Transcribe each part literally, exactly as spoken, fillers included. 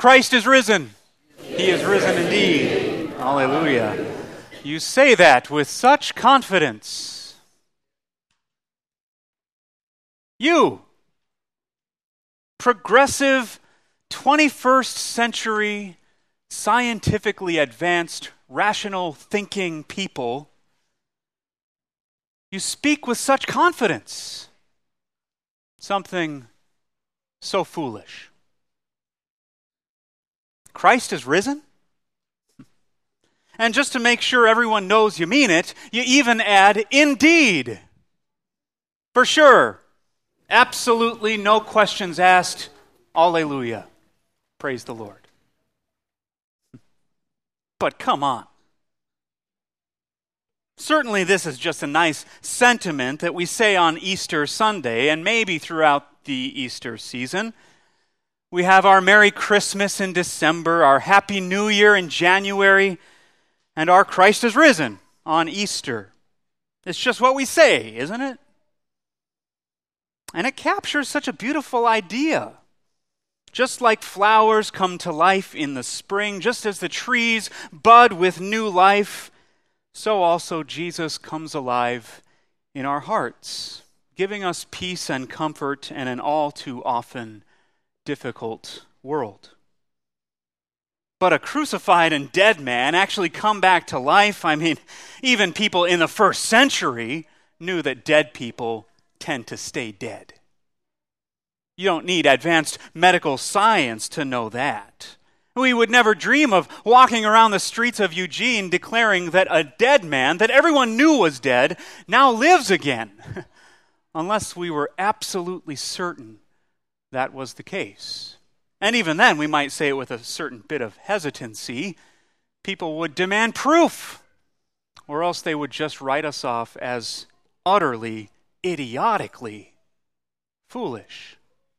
Christ is risen. He is risen indeed. Hallelujah. You say that with such confidence. You, progressive, twenty-first century, scientifically advanced, rational thinking people, you speak with such confidence. Something so foolish. Christ is risen? And just to make sure everyone knows you mean it, you even add, indeed. For sure. Absolutely no questions asked. Alleluia. Praise the Lord. But come on. Certainly this is just a nice sentiment that we say on Easter Sunday and maybe throughout the Easter season. We have our Merry Christmas in December, our Happy New Year in January, and our Christ is risen on Easter. It's just what we say, isn't it? And it captures such a beautiful idea. Just like flowers come to life in the spring, just as the trees bud with new life, so also Jesus comes alive in our hearts, giving us peace and comfort in an all too often difficult world. But a crucified and dead man actually come back to life. I mean, even people in the first century knew that dead people tend to stay dead. You don't need advanced medical science to know that. We would never dream of walking around the streets of Eugene declaring that a dead man that everyone knew was dead now lives again, unless we were absolutely certain that was the case. And even then, we might say it with a certain bit of hesitancy. People would demand proof, or else they would just write us off as utterly, idiotically foolish.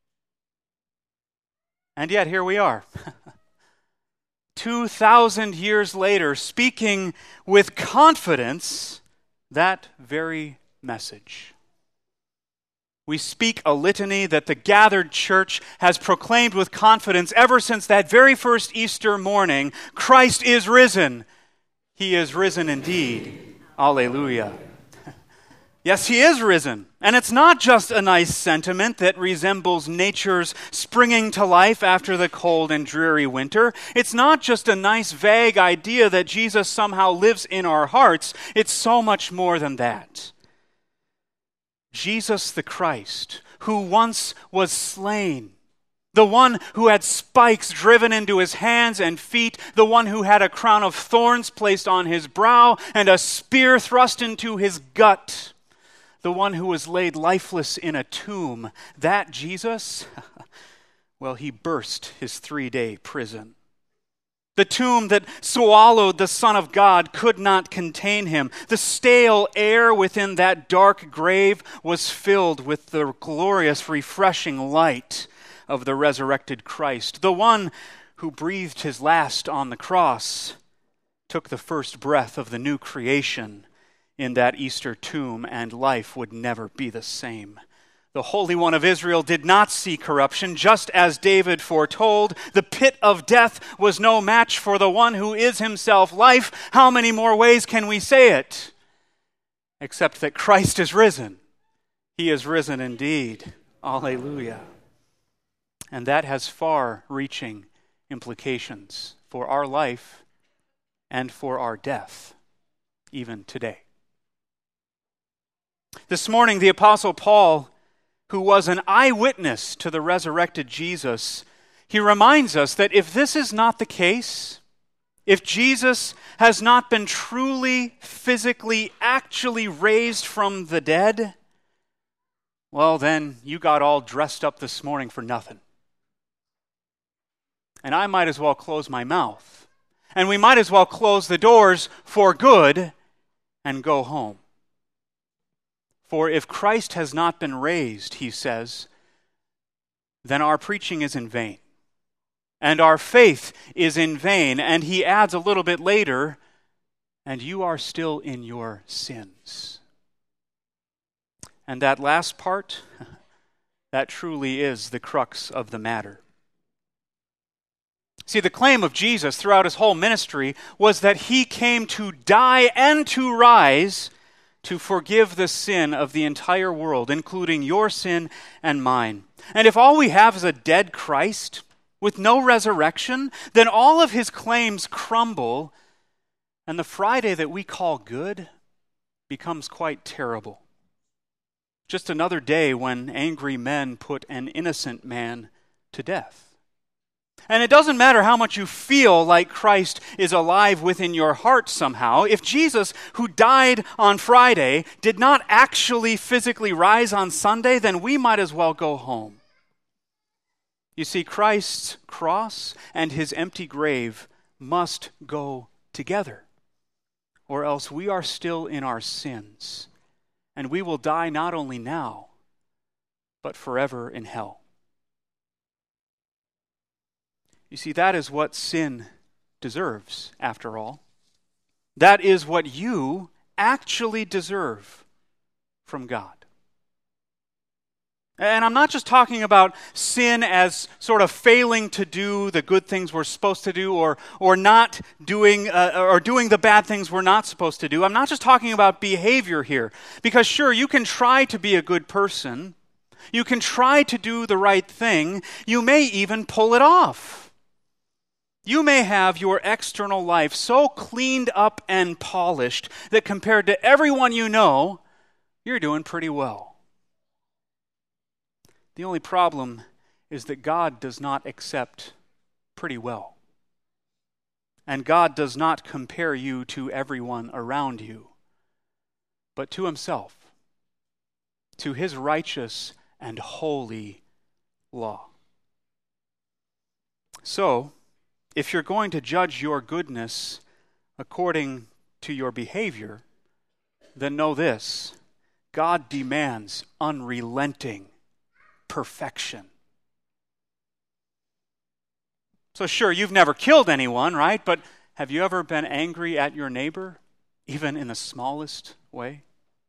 And yet here we are, two thousand years later, speaking with confidence that very message. We speak a litany that the gathered church has proclaimed with confidence ever since that very first Easter morning. Christ is risen. He is risen indeed. Alleluia. Yes, he is risen. And it's not just a nice sentiment that resembles nature's springing to life after the cold and dreary winter. It's not just a nice vague idea that Jesus somehow lives in our hearts. It's so much more than that. Jesus the Christ, who once was slain, the one who had spikes driven into his hands and feet, the one who had a crown of thorns placed on his brow and a spear thrust into his gut, the one who was laid lifeless in a tomb, that Jesus, well, he burst his three-day prison. The tomb that swallowed the Son of God could not contain him. The stale air within that dark grave was filled with the glorious, refreshing light of the resurrected Christ. The one who breathed his last on the cross took the first breath of the new creation in that Easter tomb, and life would never be the same. The Holy One of Israel did not see corruption, just as David foretold. The pit of death was no match for the one who is himself life. How many more ways can we say it? Except that Christ is risen. He is risen indeed. Alleluia. And that has far-reaching implications for our life and for our death, even today. This morning, the Apostle Paul, who was an eyewitness to the resurrected Jesus, he reminds us that if this is not the case, if Jesus has not been truly, physically, actually raised from the dead, well then, you got all dressed up this morning for nothing. And I might as well close my mouth. And we might as well close the doors for good and go home. For if Christ has not been raised, he says, then our preaching is in vain, and our faith is in vain. And he adds a little bit later, and you are still in your sins. And that last part, that truly is the crux of the matter. See, the claim of Jesus throughout his whole ministry was that he came to die and to rise to forgive the sin of the entire world, including your sin and mine. And if all we have is a dead Christ with no resurrection, then all of his claims crumble, and the Friday that we call good becomes quite terrible. Just another day when angry men put an innocent man to death. And it doesn't matter how much you feel like Christ is alive within your heart somehow. If Jesus, who died on Friday, did not actually physically rise on Sunday, then we might as well go home. You see, Christ's cross and his empty grave must go together, or else we are still in our sins, and we will die not only now, but forever in hell. You see, that is what sin deserves, after all. That is what you actually deserve from God. And I'm not just talking about sin as sort of failing to do the good things we're supposed to do, or or not doing uh, or doing the bad things we're not supposed to do. I'm not just talking about behavior here, because sure, you can try to be a good person, you can try to do the right thing, you may even pull it off. You may have your external life so cleaned up and polished that compared to everyone you know, you're doing pretty well. The only problem is that God does not accept pretty well. And God does not compare you to everyone around you, but to himself, to his righteous and holy law. So, if you're going to judge your goodness according to your behavior, then know this: God demands unrelenting perfection. So sure, you've never killed anyone, right? But have you ever been angry at your neighbor, even in the smallest way?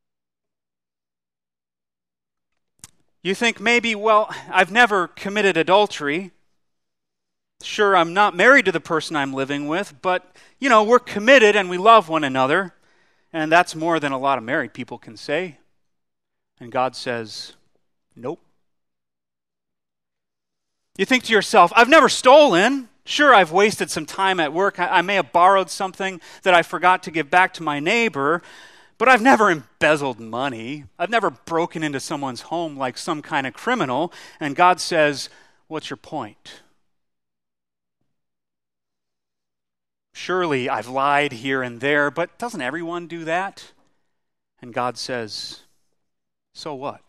You think maybe, well, I've never committed adultery. Sure, I'm not married to the person I'm living with, but, you know, we're committed and we love one another. And that's more than a lot of married people can say. And God says, nope. You think to yourself, I've never stolen. Sure, I've wasted some time at work. I, I may have borrowed something that I forgot to give back to my neighbor, but I've never embezzled money. I've never broken into someone's home like some kind of criminal. And God says, what's your point? Surely I've lied here and there, but doesn't everyone do that? And God says, so what?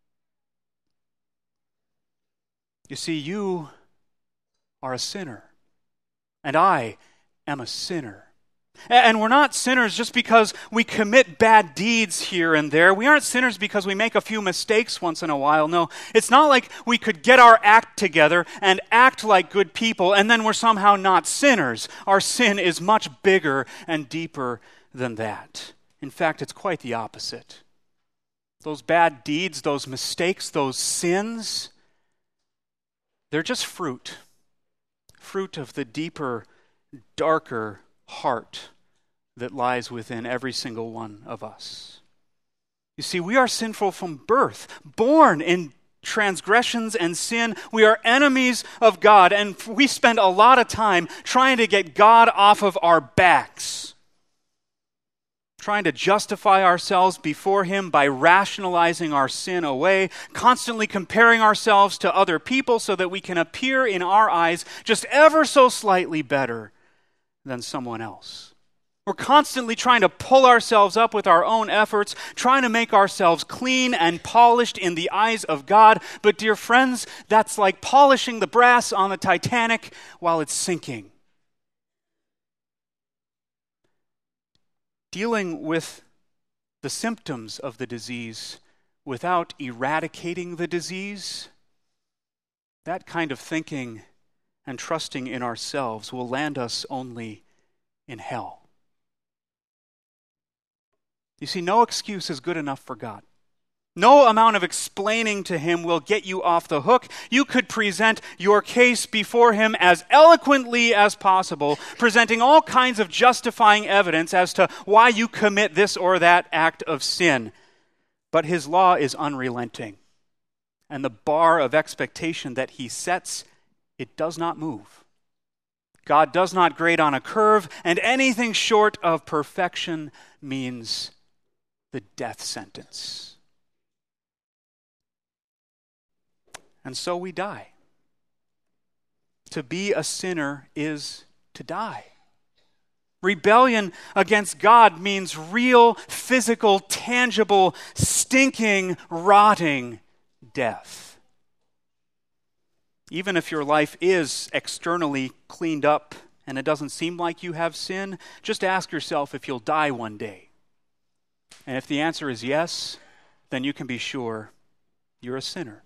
You see, you are a sinner, and I am a sinner. And we're not sinners just because we commit bad deeds here and there. We aren't sinners because we make a few mistakes once in a while. No, it's not like we could get our act together and act like good people and then we're somehow not sinners. Our sin is much bigger and deeper than that. In fact, it's quite the opposite. Those bad deeds, those mistakes, those sins, they're just fruit. Fruit of the deeper, darker heart that lies within every single one of us. You see, we are sinful from birth, born in transgressions and sin. We are enemies of God, and we spend a lot of time trying to get God off of our backs, trying to justify ourselves before him by rationalizing our sin away, constantly comparing ourselves to other people so that we can appear in our eyes just ever so slightly better than someone else. We're constantly trying to pull ourselves up with our own efforts, trying to make ourselves clean and polished in the eyes of God. But dear friends, that's like polishing the brass on the Titanic while it's sinking. Dealing with the symptoms of the disease without eradicating the disease, that kind of thinking and trusting in ourselves will land us only in hell. You see, no excuse is good enough for God. No amount of explaining to him will get you off the hook. You could present your case before him as eloquently as possible, presenting all kinds of justifying evidence as to why you commit this or that act of sin. But his law is unrelenting. And the bar of expectation that he sets, it does not move. God does not grade on a curve, and anything short of perfection means the death sentence. And so we die. To be a sinner is to die. Rebellion against God means real, physical, tangible, stinking, rotting death. Even if your life is externally cleaned up and it doesn't seem like you have sin, just ask yourself if you'll die one day. And if the answer is yes, then you can be sure you're a sinner.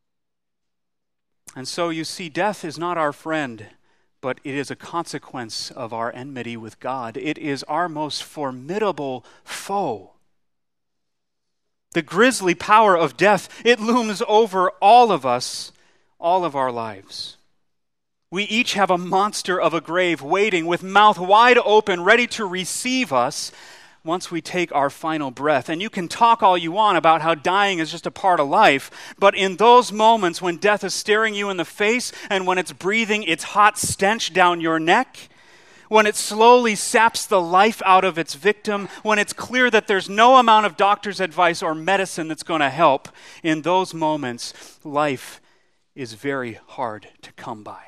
And so you see, death is not our friend, but it is a consequence of our enmity with God. It is our most formidable foe. The grisly power of death, it looms over all of us, all of our lives. We each have a monster of a grave waiting with mouth wide open, ready to receive us once we take our final breath. And you can talk all you want about how dying is just a part of life, but in those moments when death is staring you in the face and when it's breathing its hot stench down your neck, when it slowly saps the life out of its victim, when it's clear that there's no amount of doctor's advice or medicine that's going to help, in those moments, life is very hard to come by.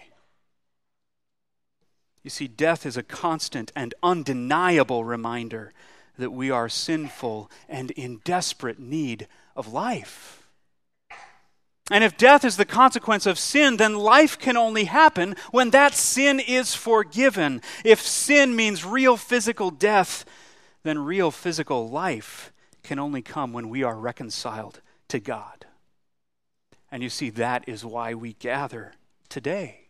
You see, death is a constant and undeniable reminder that we are sinful and in desperate need of life. And if death is the consequence of sin, then life can only happen when that sin is forgiven. If sin means real physical death, then real physical life can only come when we are reconciled to God. And you see, that is why we gather today.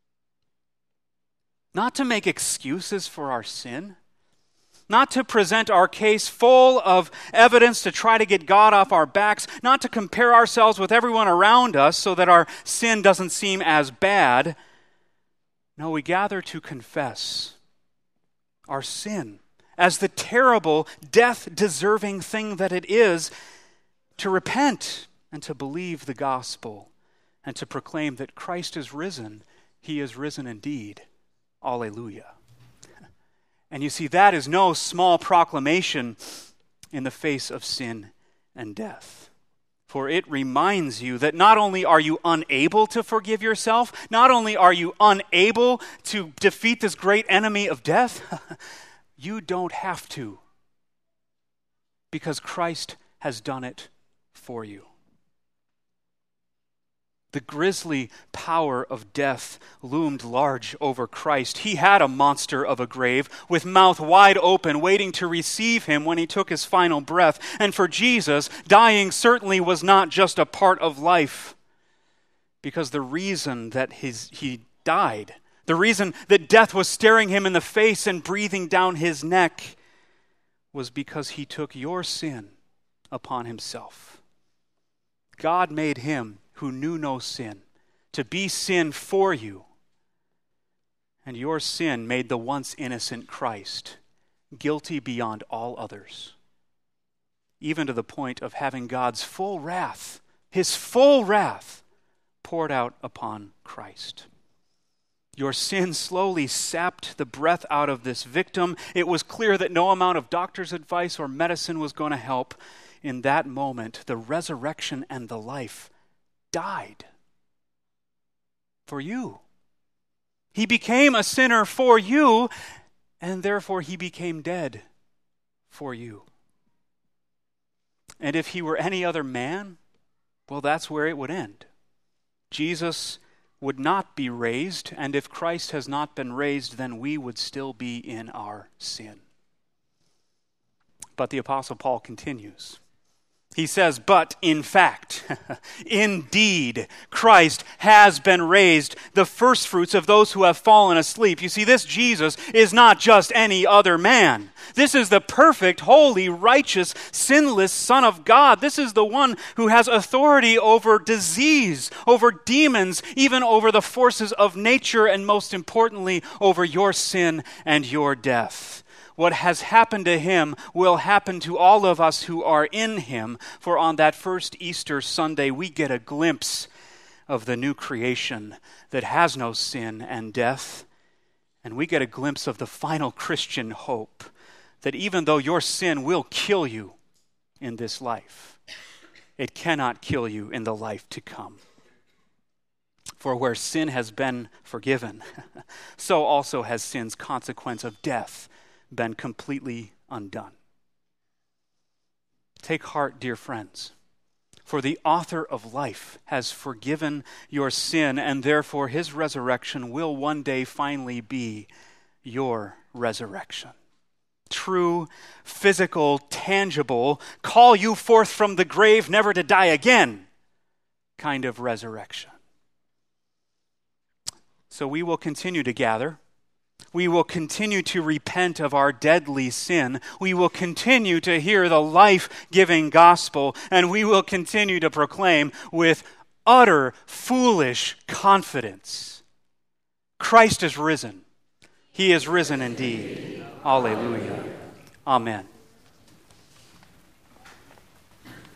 Not to make excuses for our sin, not to present our case full of evidence to try to get God off our backs, not to compare ourselves with everyone around us so that our sin doesn't seem as bad. No, we gather to confess our sin as the terrible, death-deserving thing that it is, to repent and to believe the gospel and to proclaim that Christ is risen. He is risen indeed. Alleluia. And you see, that is no small proclamation in the face of sin and death. For it reminds you that not only are you unable to forgive yourself, not only are you unable to defeat this great enemy of death, you don't have to, because Christ has done it for you. The grisly power of death loomed large over Christ. He had a monster of a grave with mouth wide open, waiting to receive him when he took his final breath. And for Jesus, dying certainly was not just a part of life, because the reason that his, he died, the reason that death was staring him in the face and breathing down his neck, was because he took your sin upon himself. God made him who knew no sin, to be sin for you. And your sin made the once innocent Christ guilty beyond all others, even to the point of having God's full wrath, his full wrath, poured out upon Christ. Your sin slowly sapped the breath out of this victim. It was clear that no amount of doctor's advice or medicine was going to help. In that moment, the resurrection and the life died for you. He became a sinner for you, and therefore he became dead for you. And if he were any other man, well, that's where it would end. Jesus would not be raised, and if Christ has not been raised, then we would still be in our sin. But the Apostle Paul continues. He says, but in fact, indeed, Christ has been raised, the firstfruits of those who have fallen asleep. You see, this Jesus is not just any other man. This is the perfect, holy, righteous, sinless Son of God. This is the one who has authority over disease, over demons, even over the forces of nature, and most importantly, over your sin and your death. What has happened to him will happen to all of us who are in him, for on that first Easter Sunday, we get a glimpse of the new creation that has no sin and death, and we get a glimpse of the final Christian hope, that even though your sin will kill you in this life, it cannot kill you in the life to come. For where sin has been forgiven, so also has sin's consequence of death been completely undone. Take heart, dear friends, for the author of life has forgiven your sin, and therefore his resurrection will one day finally be your resurrection. True, physical, tangible, call you forth from the grave never to die again kind of resurrection. So we will continue to gather. We will continue to repent of our deadly sin. We will continue to hear the life-giving gospel, and we will continue to proclaim with utter foolish confidence, Christ is risen. He is risen indeed. Alleluia. Amen.